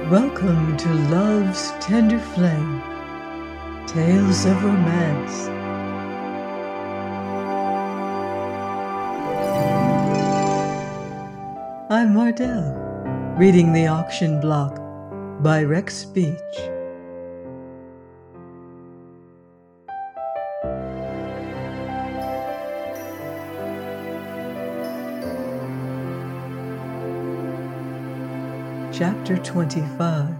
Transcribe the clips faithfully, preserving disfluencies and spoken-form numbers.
Welcome to Love's Tender Flame, Tales of Romance. I'm Mardell, reading The Auction Block by Rex Beach. Chapter twenty-five.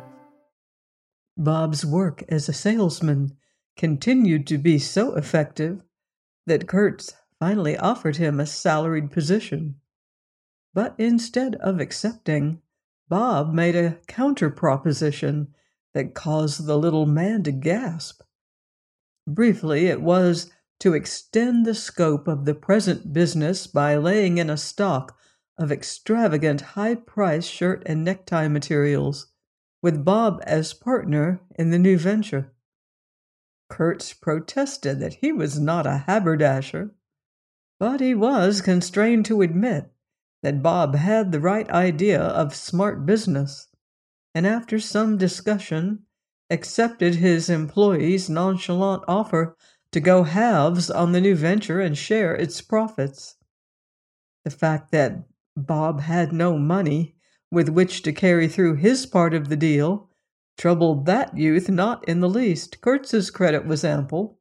Bob's work as a salesman continued to be so effective that Kurtz finally offered him a salaried position. But instead of accepting, Bob made a counter-proposition that caused the little man to gasp. Briefly, it was to extend the scope of the present business by laying in a stock of extravagant high-priced shirt and necktie materials, with Bob as partner in the new venture. Kurtz protested that he was not a haberdasher, but he was constrained to admit that Bob had the right idea of smart business, and after some discussion, accepted his employee's nonchalant offer to go halves on the new venture and share its profits. The fact that Bob had no money with which to carry through his part of the deal troubled that youth not in the least. Kurtz's credit was ample.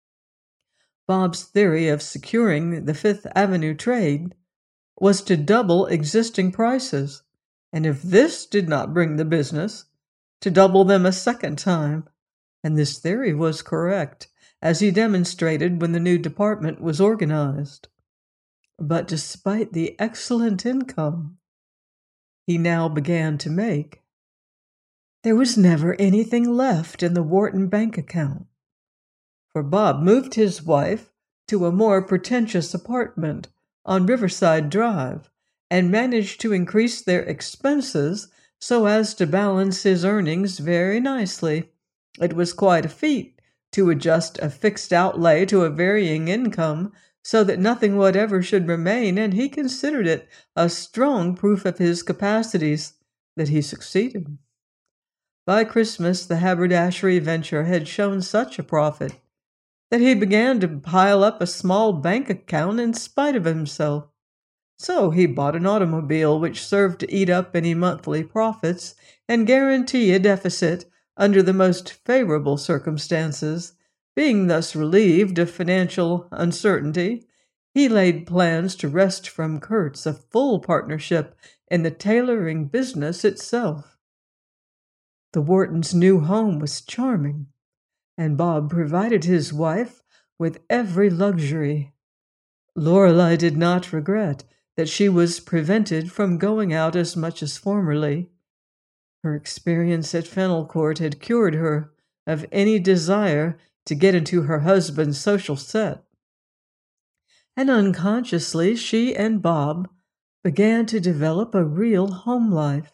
Bob's theory of securing the Fifth Avenue trade was to double existing prices, and if this did not bring the business, to double them a second time. And this theory was correct, as he demonstrated when the new department was organized. But despite the excellent income he now began to make, there was never anything left in the Wharton bank account. For Bob moved his wife to a more pretentious apartment on Riverside Drive and managed to increase their expenses so as to balance his earnings very nicely. It was quite a feat to adjust a fixed outlay to a varying income so that nothing whatever should remain, and he considered it a strong proof of his capacities that he succeeded. By Christmas, the haberdashery venture had shown such a profit that he began to pile up a small bank account in spite of himself. So he bought an automobile which served to eat up any monthly profits and guarantee a deficit under the most favorable circumstances. Being thus relieved of financial uncertainty, he laid plans to wrest from Kurtz a full partnership in the tailoring business itself. The Whartons' new home was charming, and Bob provided his wife with every luxury. Lorelei did not regret that she was prevented from going out as much as formerly. Her experience at Fennel Court had cured her of any desire to get into her husband's social set. And unconsciously, she and Bob began to develop a real home life.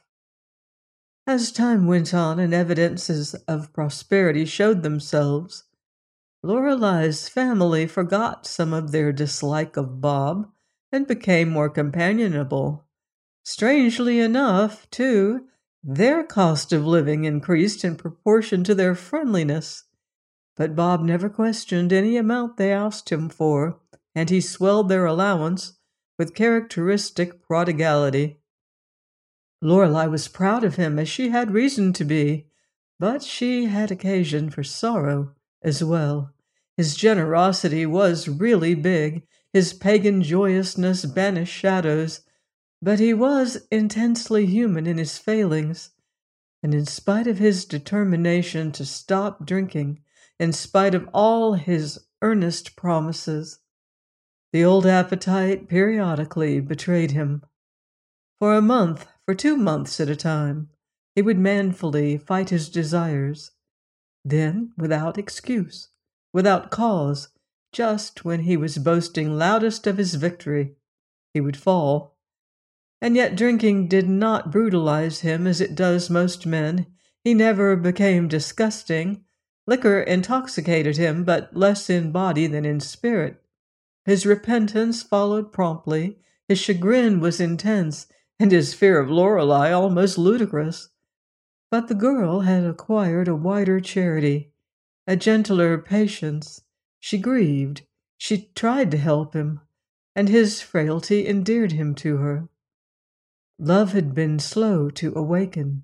As time went on and evidences of prosperity showed themselves, Lorelei's family forgot some of their dislike of Bob and became more companionable. Strangely enough, too, their cost of living increased in proportion to their friendliness. But Bob never questioned any amount they asked him for, and he swelled their allowance with characteristic prodigality. Lorelei was proud of him, as she had reason to be, but she had occasion for sorrow as well. His generosity was really big, his pagan joyousness banished shadows, but he was intensely human in his failings, and in spite of his determination to stop drinking, in spite of all his earnest promises, the old appetite periodically betrayed him. For a month, for two months at a time, he would manfully fight his desires. Then, without excuse, without cause, just when he was boasting loudest of his victory, he would fall. And yet drinking did not brutalize him as it does most men. He never became disgusting. Liquor intoxicated him, but less in body than in spirit. His repentance followed promptly, his chagrin was intense, and his fear of Lorelei almost ludicrous. But the girl had acquired a wider charity, a gentler patience. She grieved. She tried to help him, and his frailty endeared him to her. Love had been slow to awaken.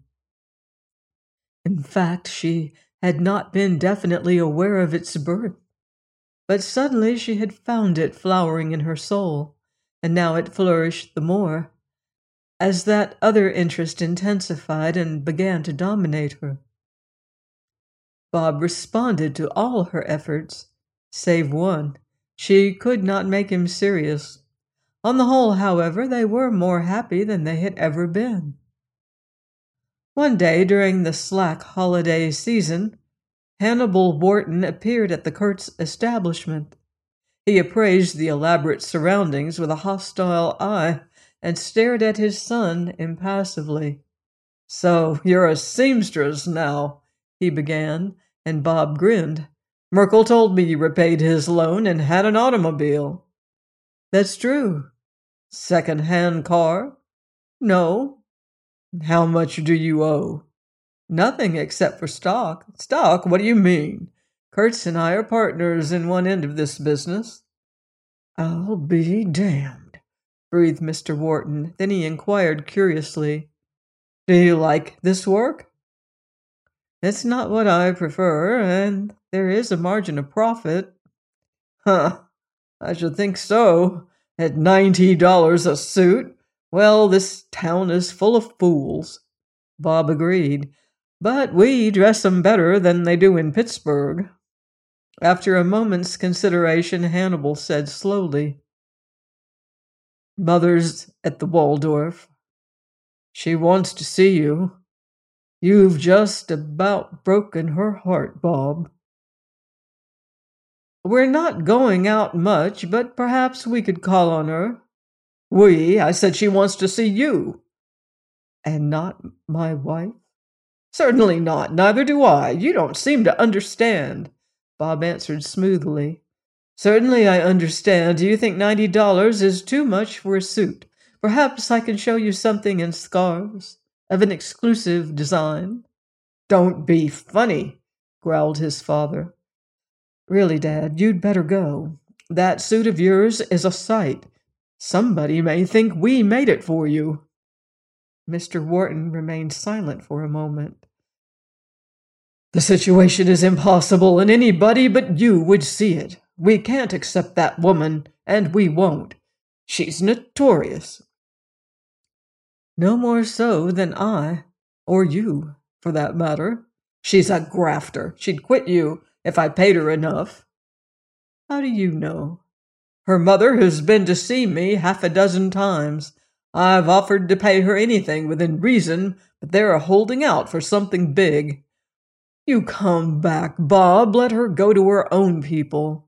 In fact, she had not been definitely aware of its birth. But suddenly she had found it flowering in her soul, and now it flourished the more, as that other interest intensified and began to dominate her. Bob responded to all her efforts, save one. She could not make him serious. On the whole, however, they were more happy than they had ever been. One day during the slack holiday season, Hannibal Wharton appeared at the Kurtz establishment. He appraised the elaborate surroundings with a hostile eye and stared at his son impassively. "So you're a seamstress now," he began, and Bob grinned. "Merkel told me you repaid his loan and had an automobile." "That's true." "Second-hand car?" "No." "How much do you owe?" "Nothing except for stock." "Stock? What do you mean?" "Kurtz and I are partners in one end of this business." "I'll be damned," breathed Mister Wharton. Then he inquired curiously, "Do you like this work?" "It's not what I prefer, and there is a margin of profit." "Huh, I should think so. At ninety dollars a suit. Well, this town is full of fools." Bob agreed. "But we dress 'em better than they do in Pittsburgh." After a moment's consideration, Hannibal said slowly, "Mother's at the Waldorf. She wants to see you. You've just about broken her heart, Bob." "We're not going out much, but perhaps we could call on her." "We? I said she wants to see you." "And not my wife?" "Certainly not. Neither do I. You don't seem to understand," Bob answered smoothly. "Certainly I understand. Do you think ninety dollars is too much for a suit? Perhaps I can show you something in scarves, of an exclusive design." "Don't be funny," growled his father. "Really, Dad, you'd better go. That suit of yours is a sight. Somebody may think we made it for you." Mister Wharton remained silent for a moment. "The situation is impossible, and anybody but you would see it. We can't accept that woman, and we won't. She's notorious." "No more so than I, or you, for that matter." "She's a grafter. She'd quit you if I paid her enough." "How do you know?" "Her mother has been to see me half a dozen times. I've offered to pay her anything within reason, but they're holding out for something big." "You come back, Bob. Let her go to her own people."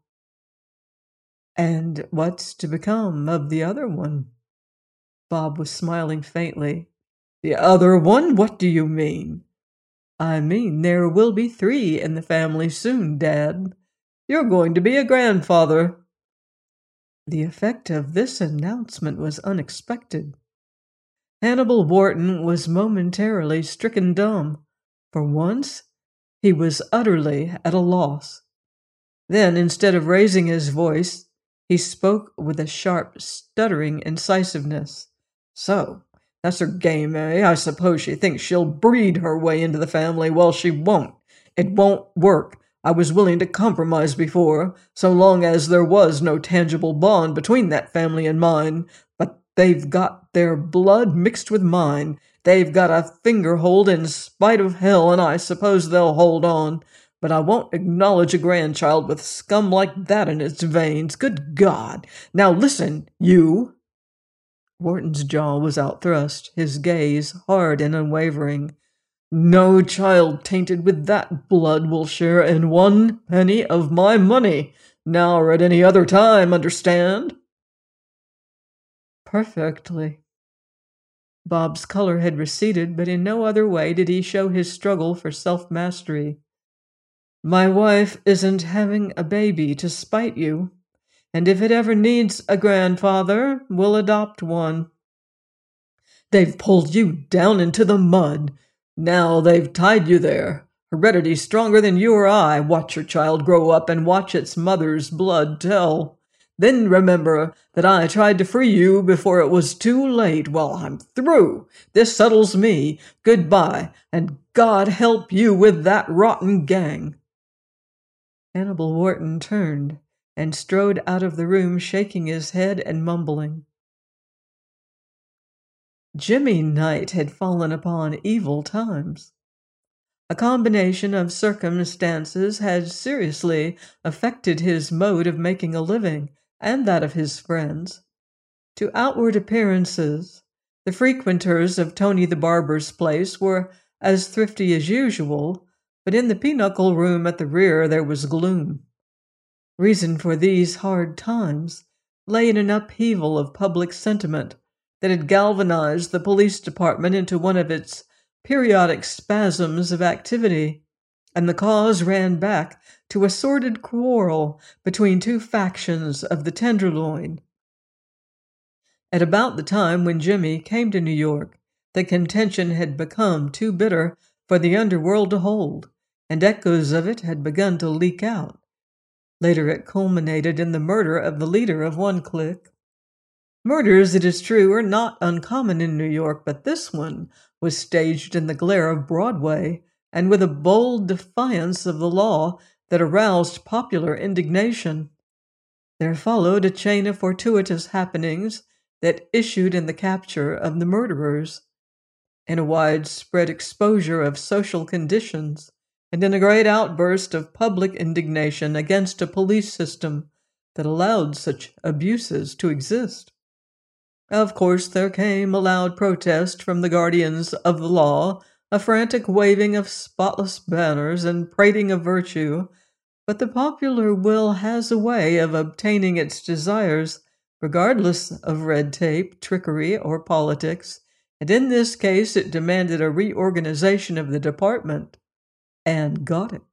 "And what's to become of the other one?" Bob was smiling faintly. "The other one? What do you mean?" "I mean there will be three in the family soon, Dad. You're going to be a grandfather." The effect of this announcement was unexpected. Hannibal Wharton was momentarily stricken dumb. For once, he was utterly at a loss. Then, instead of raising his voice, he spoke with a sharp, stuttering incisiveness. "So, that's her game, eh? I suppose she thinks she'll breed her way into the family. Well, she won't. It won't work. I was willing to compromise before, so long as there was no tangible bond between that family and mine. But they've got their blood mixed with mine. They've got a fingerhold in spite of hell, and I suppose they'll hold on. But I won't acknowledge a grandchild with scum like that in its veins. Good God! Now listen, you!" Wharton's jaw was outthrust, his gaze hard and unwavering. "No child tainted with that blood will share in one penny of my money, now or at any other time, understand?" "Perfectly." Bob's color had receded, but in no other way did he show his struggle for self-mastery. "My wife isn't having a baby to spite you, and if it ever needs a grandfather, we'll adopt one. They've pulled you down into the mud. Now they've tied you there. Heredity stronger than you or I. Watch your child grow up and watch its mother's blood tell. Then remember that I tried to free you before it was too late. Well, I'm through. This settles me. Goodbye, and God help you with that rotten gang. Hannibal Wharton turned and strode out of the room, shaking his head and mumbling. Jimmy Knight had fallen upon evil times. A combination of circumstances had seriously affected his mode of making a living and that of his friends. To outward appearances, the frequenters of Tony the Barber's place were as thrifty as usual, but in the pinochle room at the rear there was gloom. Reason for these hard times lay in an upheaval of public sentiment that had galvanized the police department into one of its periodic spasms of activity, and the cause ran back to a sordid quarrel between two factions of the Tenderloin. At about the time when Jimmy came to New York, the contention had become too bitter for the underworld to hold, and echoes of it had begun to leak out. Later it culminated in the murder of the leader of one clique. Murders, it is true, are not uncommon in New York, but this one was staged in the glare of Broadway and with a bold defiance of the law that aroused popular indignation. There followed a chain of fortuitous happenings that issued in the capture of the murderers, in a widespread exposure of social conditions, and in a great outburst of public indignation against a police system that allowed such abuses to exist. Of course, there came a loud protest from the guardians of the law, a frantic waving of spotless banners and prating of virtue, but the popular will has a way of obtaining its desires, regardless of red tape, trickery, or politics, and in this case it demanded a reorganization of the department, and got it.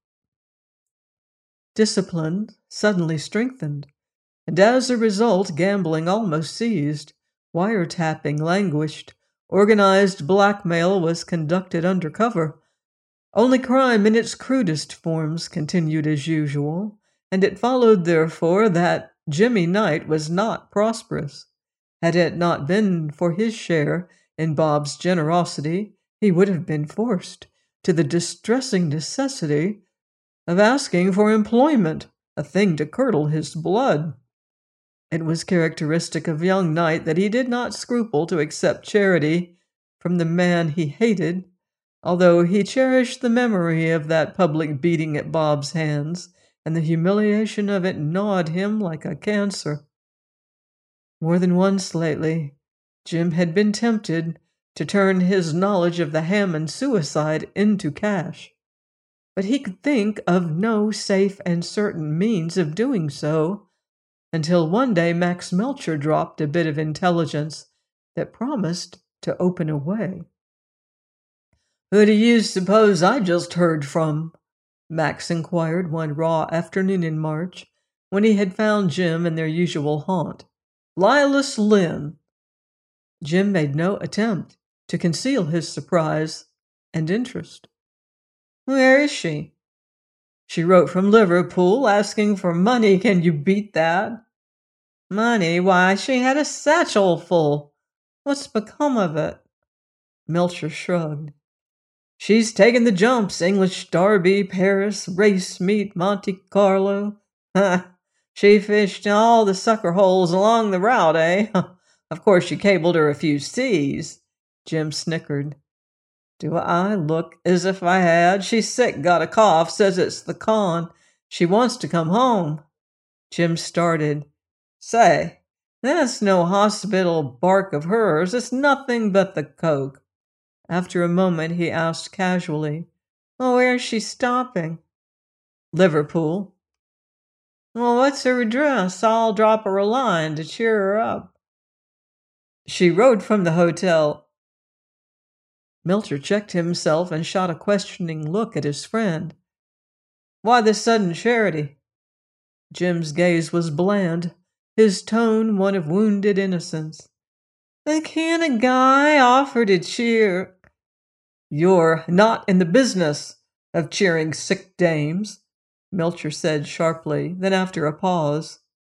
Discipline suddenly strengthened, and as a result gambling almost ceased. Wiretapping languished. Organized blackmail was conducted undercover. Only crime in its crudest forms continued as usual, and it followed, therefore, that Jimmy Knight was not prosperous. Had it not been for his share in Bob's generosity, he would have been forced to the distressing necessity of asking for employment, a thing to curdle his blood. It was characteristic of young Knight that he did not scruple to accept charity from the man he hated, although he cherished the memory of that public beating at Bob's hands, and the humiliation of it gnawed him like a cancer. More than once lately, Jim had been tempted to turn his knowledge of the Hammond suicide into cash, but he could think of no safe and certain means of doing so, until one day Max Melcher dropped a bit of intelligence that promised to open a way. "Who do you suppose I just heard from?" Max inquired one raw afternoon in March, when he had found Jim in their usual haunt. "Lilas Lynn." Jim made no attempt to conceal his surprise and interest. "Where is she?" "She wrote from Liverpool asking for money. Can you beat that?" "Money? Why, she had a satchel full. What's become of it?" Melcher shrugged. "She's taken the jumps. English Derby, Paris, race meet, Monte Carlo. Ha! She fished all the sucker holes along the route, eh? Of course she cabled her a few C's." Jim snickered. "Do I look as if I had? She's sick, got a cough, says it's the con. She wants to come home." Jim started. "Say, that's no hospital bark of hers. It's nothing but the coke." After a moment, he asked casually, "Well, where's she stopping?" "Liverpool." "Well, what's her address? I'll drop her a line to cheer her up." "She wrote from the hotel." Melcher checked himself and shot a questioning look at his friend. "Why this sudden charity?" Jim's gaze was bland, his tone one of wounded innocence. "Can't a guy offer to cheer?" "You're not in the business of cheering sick dames," Melcher said sharply. Then after a pause,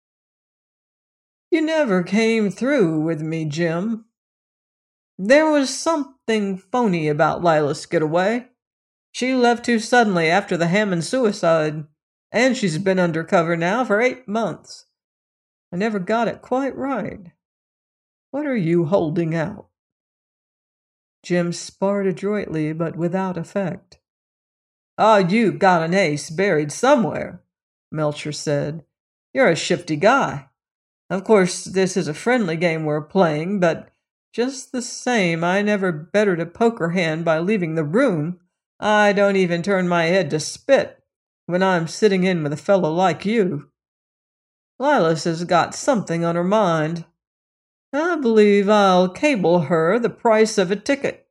"You never came through with me, Jim. There was something phony about Lila's getaway. She left too suddenly after the Hammond suicide, and she's been undercover now for eight months. I never got it quite right. What are you holding out?" Jim sparred adroitly, but without effect. "Ah, you got an ace buried somewhere," Melcher said. "You're a shifty guy. Of course, this is a friendly game we're playing, but just the same, I never bettered a poker hand by leaving the room. I don't even turn my head to spit when I'm sitting in with a fellow like you. Lilas has got something on her mind. I believe I'll cable her the price of a ticket."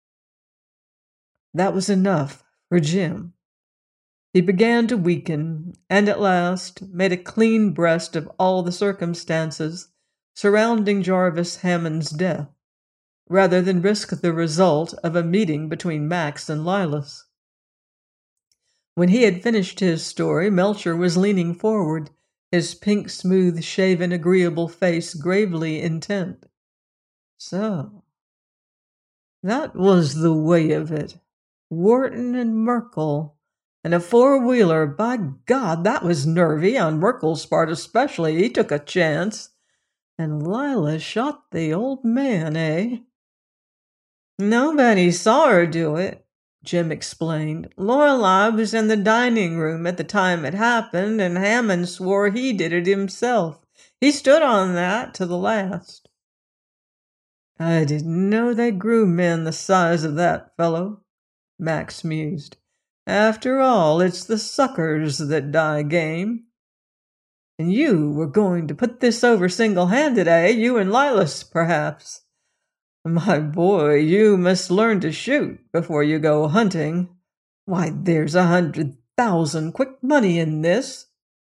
That was enough for Jim. He began to weaken, and at last made a clean breast of all the circumstances surrounding Jarvis Hammond's death, rather than risk the result of a meeting between Max and Lilas. When he had finished his story, Melcher was leaning forward, his pink, smooth-shaven, agreeable face gravely intent. "So, that was the way of it. Wharton and Merkel, and a four-wheeler. By God, that was nervy on Merkel's part especially. He took a chance. And Lila shot the old man, eh?" "Nobody saw her do it," Jim explained. "Lorelei was in the dining room at the time it happened, and Hammond swore he did it himself. He stood on that to the last." "I didn't know they grew men the size of that fellow," Max mused. "After all, it's the suckers that die game. And you were going to put this over single-handed, eh? You and Lilas, perhaps? My boy, you must learn to shoot before you go hunting. Why, there's a hundred thousand quick money in this."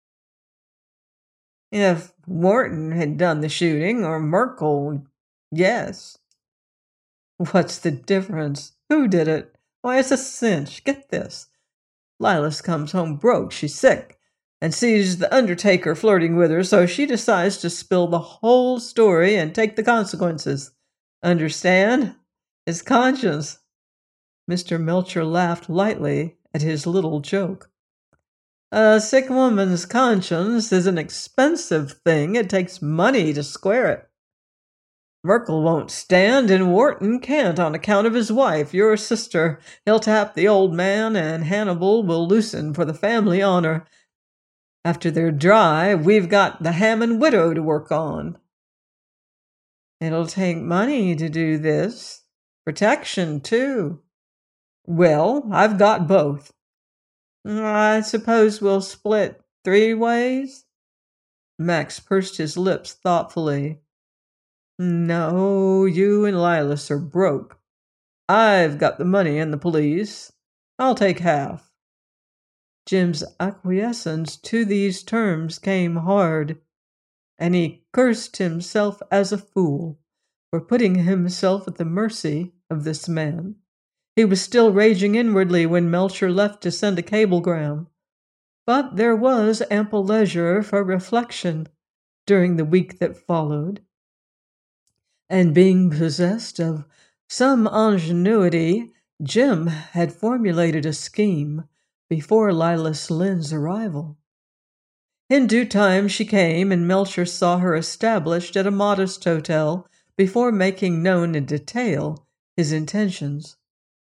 "If Wharton had done the shooting, or Merkel, yes." "What's the difference? Who did it? Why, it's a cinch. Get this. Lilas comes home broke. She's sick, and sees the undertaker flirting with her, so she decides to spill the whole story and take the consequences. Understand? It's conscience." Mister Melcher laughed lightly at his little joke. "A sick woman's conscience is an expensive thing. It takes money to square it. Merkel won't stand, and Wharton can't on account of his wife, your sister. He'll tap the old man, and Hannibal will loosen for the family honor. After they're dry, we've got the Hammond widow to work on." "It'll take money to do this. Protection, too." "Well, I've got both." "I suppose we'll split three ways?" Max pursed his lips thoughtfully. "No, you and Lilas are broke. I've got the money and the police. I'll take half." Jim's acquiescence to these terms came hard, and he cursed himself as a fool for putting himself at the mercy of this man. He was still raging inwardly when Melcher left to send a cablegram, but there was ample leisure for reflection during the week that followed. And being possessed of some ingenuity, Jim had formulated a scheme before Lilas Lynn's arrival. In due time she came, and Melcher saw her established at a modest hotel before making known in detail his intentions.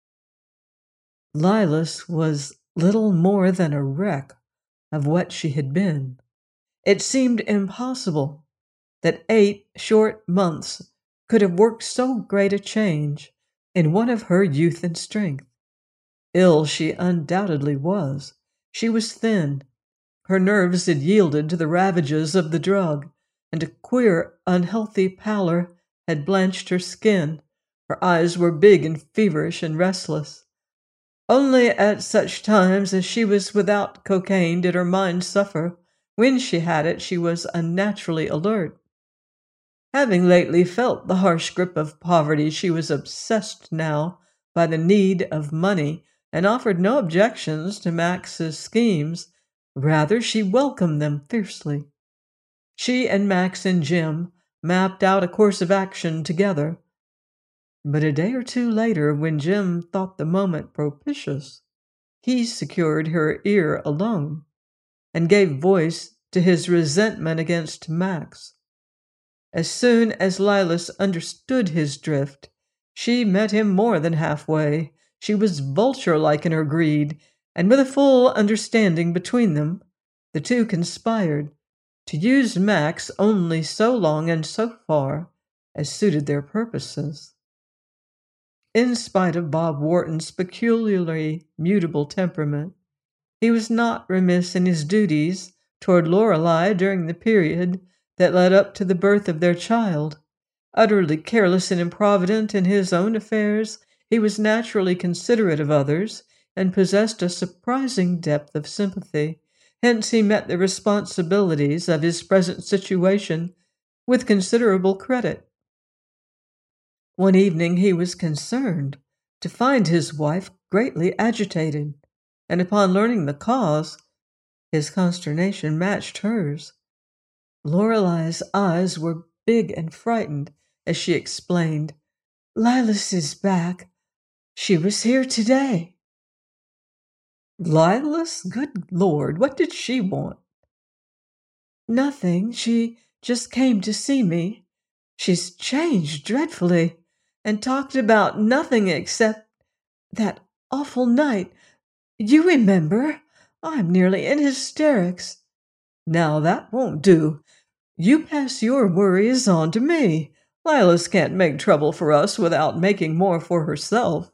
Lilas was little more than a wreck of what she had been. It seemed impossible that eight short months could have worked so great a change in one of her youth and strength. Ill she undoubtedly was. She was thin. Her nerves had yielded to the ravages of the drug, and a queer, unhealthy pallor had blanched her skin. Her eyes were big and feverish and restless. Only at such times as she was without cocaine did her mind suffer. When she had it, she was unnaturally alert. Having lately felt the harsh grip of poverty, she was obsessed now by the need of money and offered no objections to Max's schemes. Rather, she welcomed them fiercely. She and Max and Jim mapped out a course of action together. But a day or two later, when Jim thought the moment propitious, he secured her ear alone and gave voice to his resentment against Max. As soon as Lilas understood his drift, she met him more than halfway. She was vulture-like in her greed, and with a full understanding between them, the two conspired to use Max only so long and so far as suited their purposes. In spite of Bob Wharton's peculiarly mutable temperament, he was not remiss in his duties toward Lorelei during the period that led up to the birth of their child. Utterly careless and improvident in his own affairs, he was naturally considerate of others and possessed a surprising depth of sympathy. Hence he met the responsibilities of his present situation with considerable credit. One evening he was concerned to find his wife greatly agitated, and upon learning the cause, his consternation matched hers. Lorelei's eyes were big and frightened as she explained, "Lilas is back. She was here today." Lilas? Good Lord, what did she want? "Nothing. She just came to see me. She's changed dreadfully, and talked about nothing except that awful night. You remember? I'm nearly in hysterics." "Now that won't do. You pass your worries on to me. Lilas can't make trouble for us without making more for herself."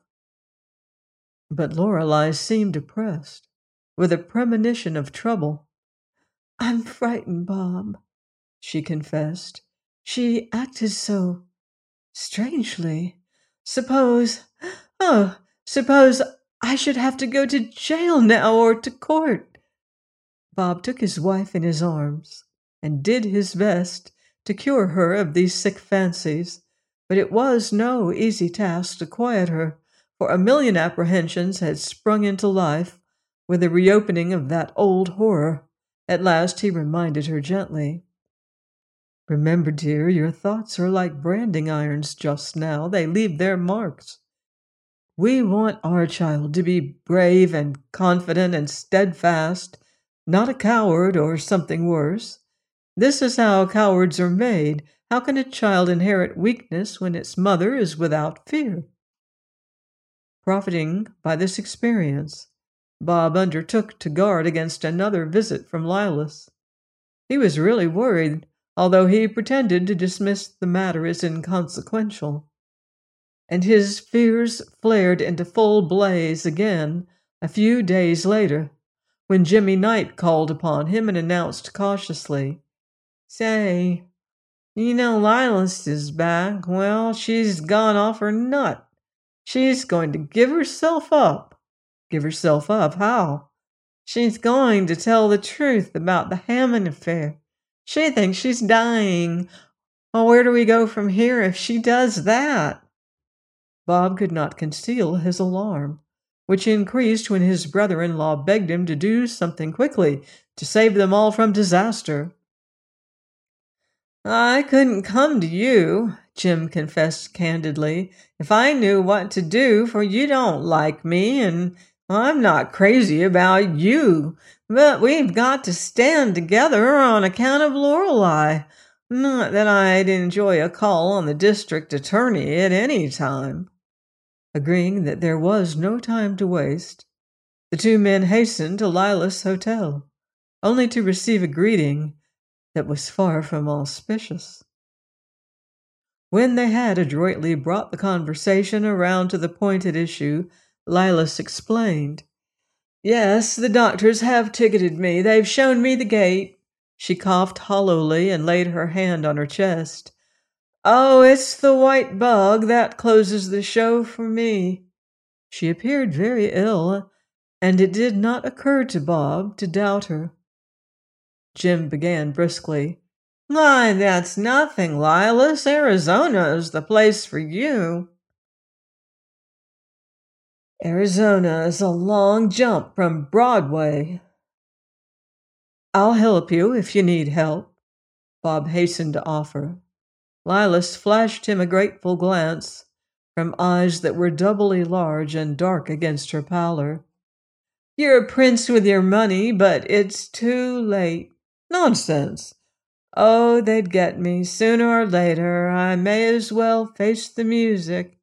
But Lorelei seemed oppressed, with a premonition of trouble. "I'm frightened, Bob," she confessed. "She acted so strangely. Suppose, oh, suppose I should have to go to jail now or to court." Bob took his wife in his arms and did his best to cure her of these sick fancies, but it was no easy task to quiet her, for a million apprehensions had sprung into life with the reopening of that old horror. At last he reminded her gently, "Remember, dear, your thoughts are like branding irons just now. They leave their marks. We want our child to be brave and confident and steadfast, not a coward or something worse. This is how cowards are made. How can a child inherit weakness when its mother is without fear?" Profiting by this experience, Bob undertook to guard against another visit from Lilas. He was really worried, although he pretended to dismiss the matter as inconsequential. And his fears flared into full blaze again a few days later, when Jimmy Knight called upon him and announced cautiously, "Say, you know Lilas is back. Well, she's gone off her nut. She's going to give herself up." "Give herself up? How?" "She's going to tell the truth about the Hammond affair. She thinks she's dying. Well, where do we go from here if she does that?" Bob could not conceal his alarm, which increased when his brother-in-law begged him to do something quickly to save them all from disaster. "I couldn't come to you," Jim confessed candidly, "if I knew what to do, for you don't like me, and I'm not crazy about you. But we've got to stand together on account of Lorelei. Not that I'd enjoy a call on the district attorney at any time." Agreeing that there was no time to waste, the two men hastened to Lilas' hotel, only to receive a greeting that was far from auspicious. When they had adroitly brought the conversation around to the point at issue, Lilas explained, "Yes, the doctors have ticketed me. They've shown me the gate." She coughed hollowly and laid her hand on her chest. "Oh, it's the white bug that closes the show for me." She appeared very ill, and it did not occur to Bob to doubt her. Jim began briskly, "Why, that's nothing, Lilas. Arizona's the place for you." Arizona is a long jump from Broadway. I'll help you if you need help, Bob hastened to offer. Lilas flashed him a grateful glance from eyes that were doubly large and dark against her pallor. You're a prince with your money, but it's too late. Nonsense. Oh, they'd get me. Sooner or later, I may as well face the music.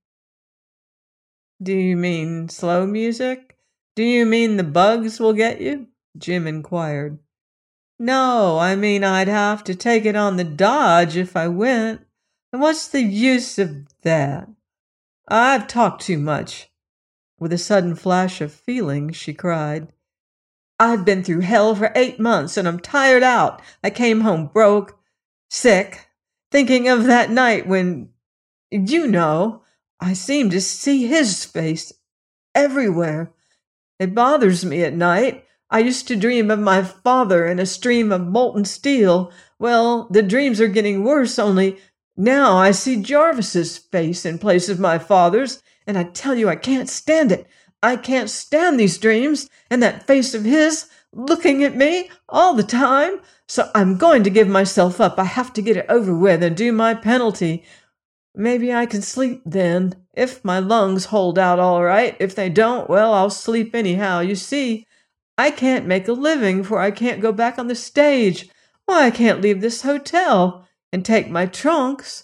Do you mean slow music? Do you mean the bugs will get you? Jim inquired. No, I mean I'd have to take it on the dodge if I went. And what's the use of that? I've talked too much. With a sudden flash of feeling, she cried, I've been through hell for eight months and I'm tired out. I came home broke, sick, thinking of that night when, you know, I seemed to see his face everywhere. It bothers me at night. I used to dream of my father in a stream of molten steel. Well, the dreams are getting worse, only now I see Jarvis's face in place of my father's, and I tell you I can't stand it. I can't stand these dreams and that face of his looking at me all the time. So I'm going to give myself up. I have to get it over with and do my penalty. Maybe I can sleep then, if my lungs hold out all right. If they don't, well, I'll sleep anyhow. You see, I can't make a living, for I can't go back on the stage. Why, I can't leave this hotel and take my trunks.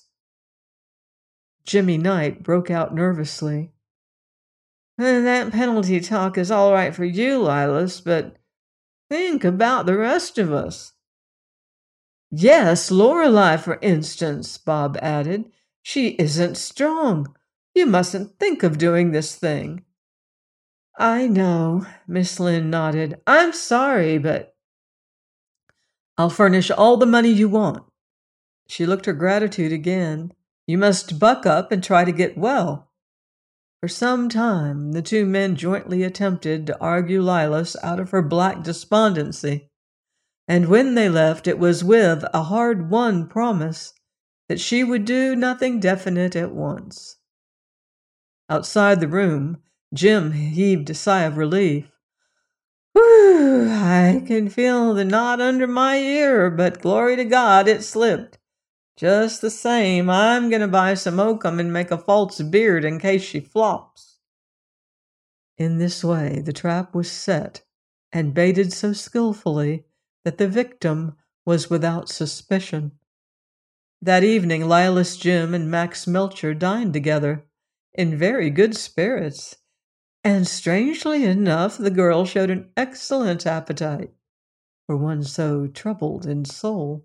Jimmy Knight broke out nervously. That penalty talk is all right for you, Lilas, but think about the rest of us. Yes, Lorelei, for instance, Bob added. She isn't strong. You mustn't think of doing this thing. I know, Miss Lynde nodded. I'm sorry, but I'll furnish all the money you want. She looked her gratitude again. You must buck up and try to get well. For some time, the two men jointly attempted to argue Lilas out of her black despondency, and when they left, it was with a hard-won promise that she would do nothing definite at once. Outside the room, Jim heaved a sigh of relief. Whew, I can feel the knot under my ear, but glory to God, it slipped. Just the same, I'm going to buy some oakum and make a false beard in case she flops. In this way, the trap was set and baited so skillfully that the victim was without suspicion. That evening, Lilas, Jim, and Max Melcher dined together, in very good spirits, and strangely enough, the girl showed an excellent appetite for one so troubled in soul.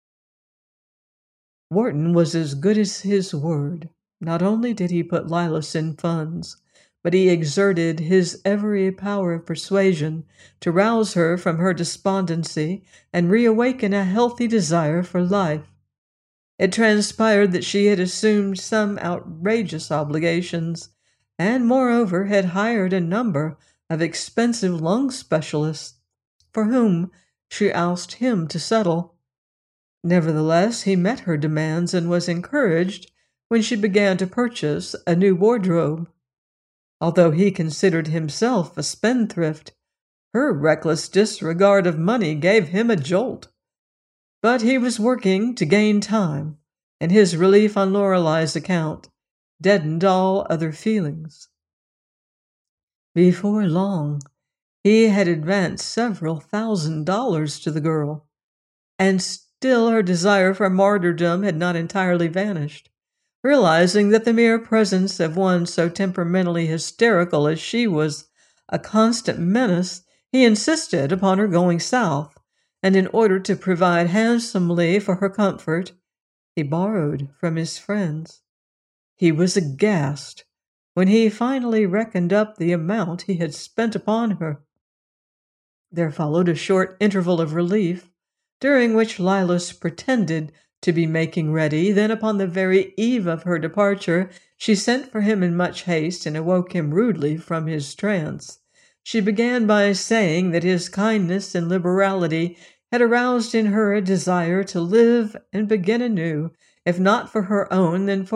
Wharton was as good as his word. Not only did he put Lilas in funds, but he exerted his every power of persuasion to rouse her from her despondency and reawaken a healthy desire for life. It transpired that she had assumed some outrageous obligations, and moreover had hired a number of expensive lung specialists, for whom she asked him to settle. Nevertheless, he met her demands and was encouraged when she began to purchase a new wardrobe. Although he considered himself a spendthrift, her reckless disregard of money gave him a jolt. But he was working to gain time, and his relief on Lorelei's account deadened all other feelings. Before long, he had advanced several thousand dollars to the girl, and still her desire for martyrdom had not entirely vanished. Realizing that the mere presence of one so temperamentally hysterical as she was a constant menace, he insisted upon her going south, and in order to provide handsomely for her comfort, he borrowed from his friends. He was aghast when he finally reckoned up the amount he had spent upon her. There followed a short interval of relief, during which Lilas pretended to be making ready. Then, upon the very eve of her departure, she sent for him in much haste and awoke him rudely from his trance. She began by saying that his kindness and liberality had aroused in her a desire to live and begin anew, if not for her own, then for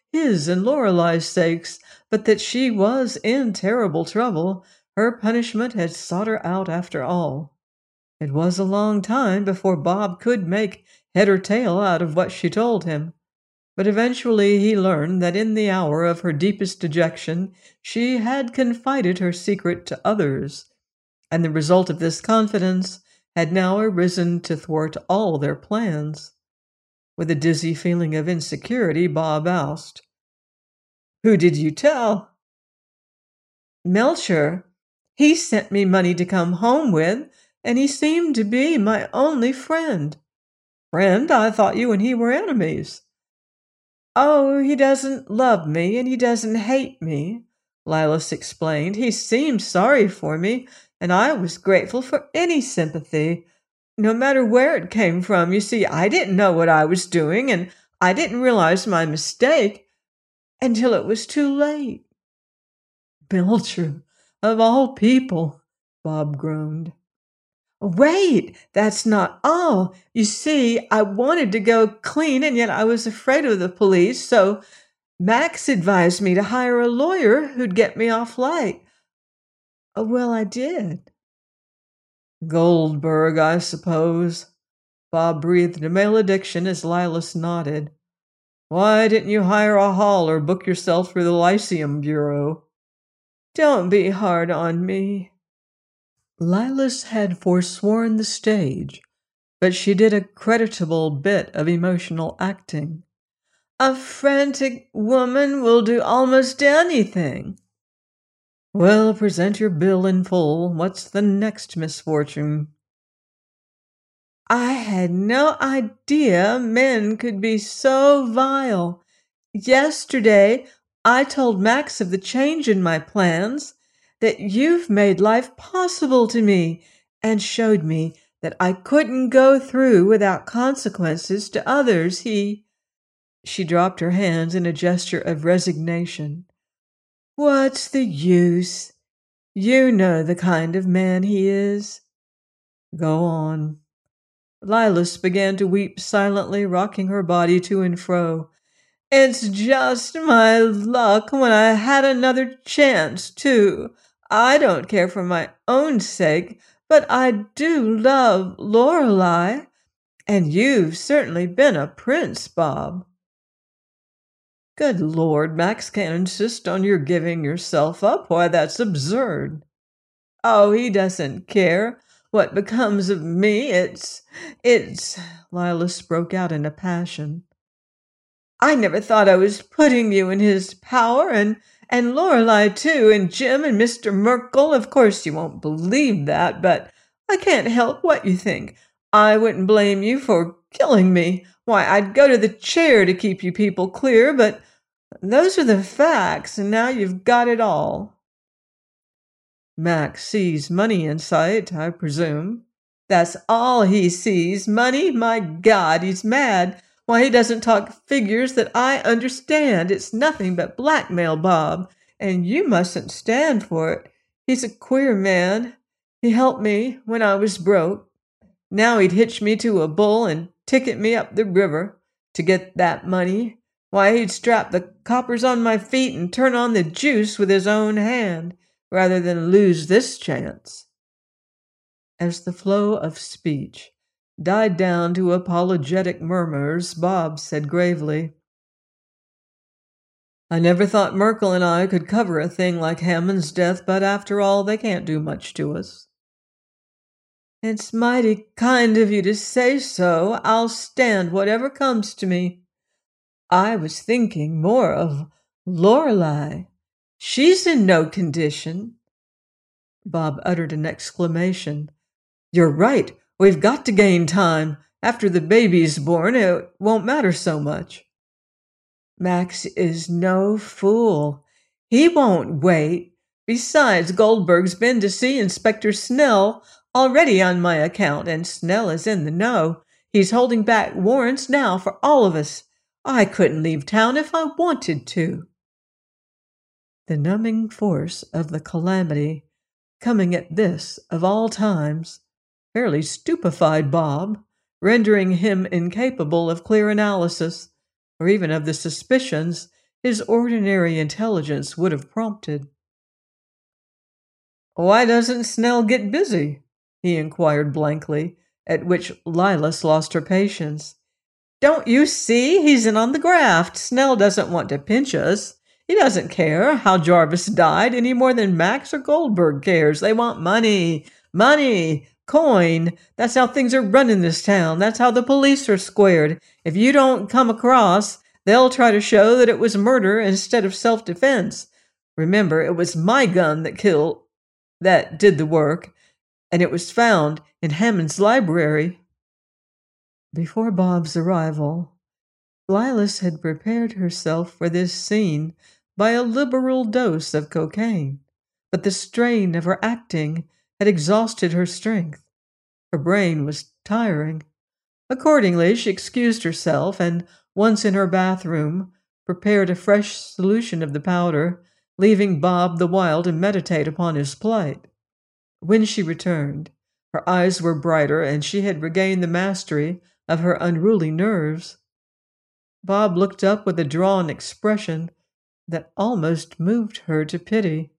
his and Lorelei's sakes, but that she was in terrible trouble. Her punishment had sought her out after all. It was a long time before Bob could make head or tail out of what she told him. But eventually he learned that in the hour of her deepest dejection, she had confided her secret to others, and the result of this confidence had now arisen to thwart all their plans. With a dizzy feeling of insecurity, Bob asked, "Who did you tell?" "Melcher. He sent me money to come home with, and he seemed to be my only friend." "Friend? I thought you and he were enemies." "Oh, he doesn't love me, and he doesn't hate me," Lilas explained. "He seemed sorry for me, and I was grateful for any sympathy, no matter where it came from. You see, I didn't know what I was doing, and I didn't realize my mistake until it was too late." "Melcher, of all people," Bob groaned. "Wait, that's not all. You see, I wanted to go clean, and yet I was afraid of the police, so Max advised me to hire a lawyer who'd get me off light. Oh, well, I did." "Goldberg, I suppose." Bob breathed a malediction as Lilas nodded. "Why didn't you hire a hall or book yourself through the Lyceum Bureau?" "Don't be hard on me." Lilas had forsworn the stage, but she did a creditable bit of emotional acting. "A frantic woman will do almost anything." "Well, present your bill in full. What's the next misfortune?" "I had no idea men could be so vile. Yesterday, I told Max of the change in my plans, that you've made life possible to me, and showed me that I couldn't go through without consequences to others. He—" She dropped her hands in a gesture of resignation. "What's the use? You know the kind of man he is." "Go on." Lilas began to weep silently, rocking her body to and fro. "It's just my luck when I had another chance, too. I don't care for my own sake, but I do love Lorelei, and you've certainly been a prince, Bob." "Good Lord, Max can't insist on your giving yourself up. Why, that's absurd." "Oh, he doesn't care what becomes of me. It's, it's, Lilas broke out in a passion. "I never thought I was putting you in his power, and, and Lorelei too, and Jim and Mister Merkel. Of course you won't believe that, but I can't help what you think. I wouldn't blame you for killing me. Why, I'd go to the chair to keep you people clear, but those are the facts, and now you've got it all." "Max sees money in sight, I presume." "That's all he sees. Money? My God, he's mad. Why, he doesn't talk figures that I understand. It's nothing but blackmail, Bob, and you mustn't stand for it. He's a queer man. He helped me when I was broke. Now he'd hitch me to a bull and ticket me up the river to get that money. Why, he'd strap the coppers on my feet and turn on the juice with his own hand, rather than lose this chance." As the flow of speech died down to apologetic murmurs, Bob said gravely, "I never thought Merkel and I could cover a thing like Hammond's death, but after all, they can't do much to us." "It's mighty kind of you to say so. I'll stand whatever comes to me. I was thinking more of Lorelei. She's in no condition." Bob uttered an exclamation. "You're right. We've got to gain time. After the baby's born, it won't matter so much." "Max is no fool. He won't wait. Besides, Goldberg's been to see Inspector Snell already on my account, and Snell is in the know. He's holding back warrants now for all of us. I couldn't leave town if I wanted to." The numbing force of the calamity, coming at this of all times, fairly stupefied Bob, rendering him incapable of clear analysis, or even of the suspicions his ordinary intelligence would have prompted. "Why doesn't Snell get busy?" he inquired blankly, at which Lilas lost her patience. "Don't you see? He's in on the graft. Snell doesn't want to pinch us. He doesn't care how Jarvis died any more than Max or Goldberg cares. They want money, money, coin. That's how things are run in this town. That's how the police are squared. If you don't come across, they'll try to show that it was murder instead of self-defense. Remember, it was my gun that killed, that did the work, and it was found in Hammond's library." Before Bob's arrival, Lilas had prepared herself for this scene by a liberal dose of cocaine, but the strain of her acting had exhausted her strength. Her brain was tiring. Accordingly, she excused herself and, once in her bathroom, prepared a fresh solution of the powder, leaving Bob the while to meditate upon his plight. When she returned, her eyes were brighter and she had regained the mastery of her unruly nerves. Bob looked up with a drawn expression that almost moved her to pity.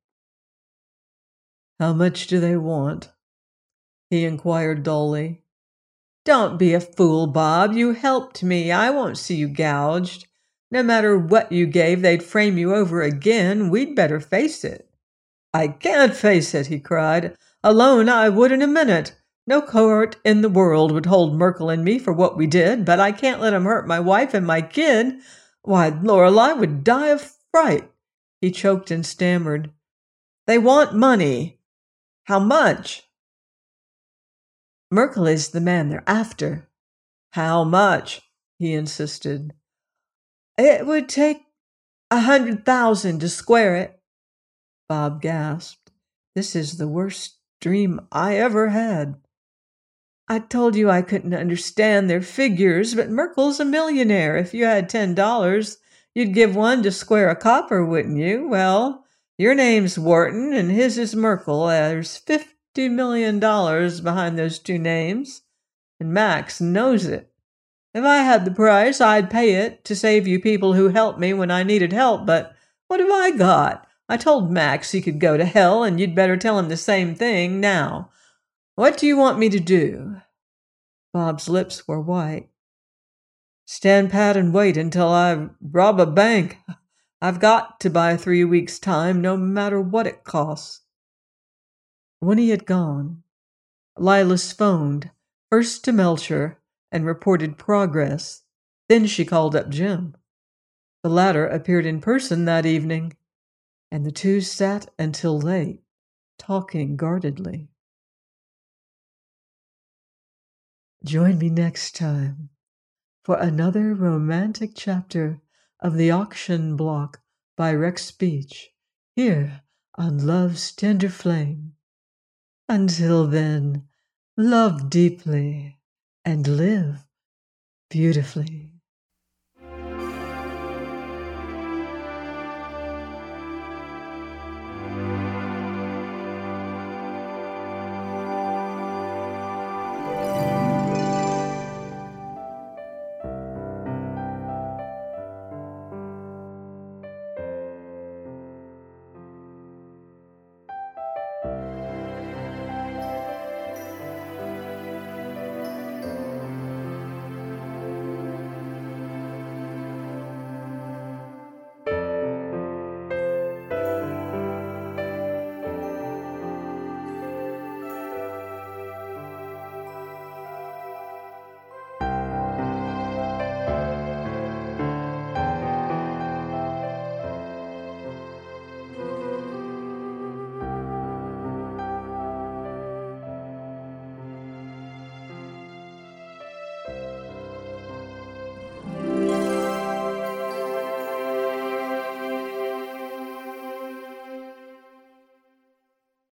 "How much do they want?" he inquired dully. "Don't be a fool, Bob. You helped me. I won't see you gouged. No matter what you gave, they'd frame you over again. We'd better face it." "I can't face it," he cried. "Alone I would in a minute. No court in the world would hold Merkel and me for what we did, but I can't let him hurt my wife and my kid. Why, Lorelei would die of fright." He choked and stammered. "They want money. How much?" "Merkel is the man they're after." "How much?" he insisted. "It would take a hundred thousand to square it." Bob gasped. "This is the worst dream I ever had. I told you I couldn't understand their figures, but Merkel's a millionaire. If you had ten dollars, you'd give one to square a copper, wouldn't you? Well, your name's Wharton, and his is Merkel. There's fifty million dollars behind those two names, and Max knows it. If I had the price, I'd pay it to save you people who helped me when I needed help, but what have I got? I told Max he could go to hell, and you'd better tell him the same thing now. What do you want me to do?" Bob's lips were white. "Stand pat and wait until I rob a bank. I've got to buy three weeks' time, no matter what it costs." When he had gone, Lilas phoned, first to Melcher, and reported progress. Then she called up Jim. The latter appeared in person that evening, and the two sat until late, talking guardedly. Join me next time for another romantic chapter of The Auction Block by Rex Beach, here on Love's Tender Flame. Until then, love deeply and live beautifully.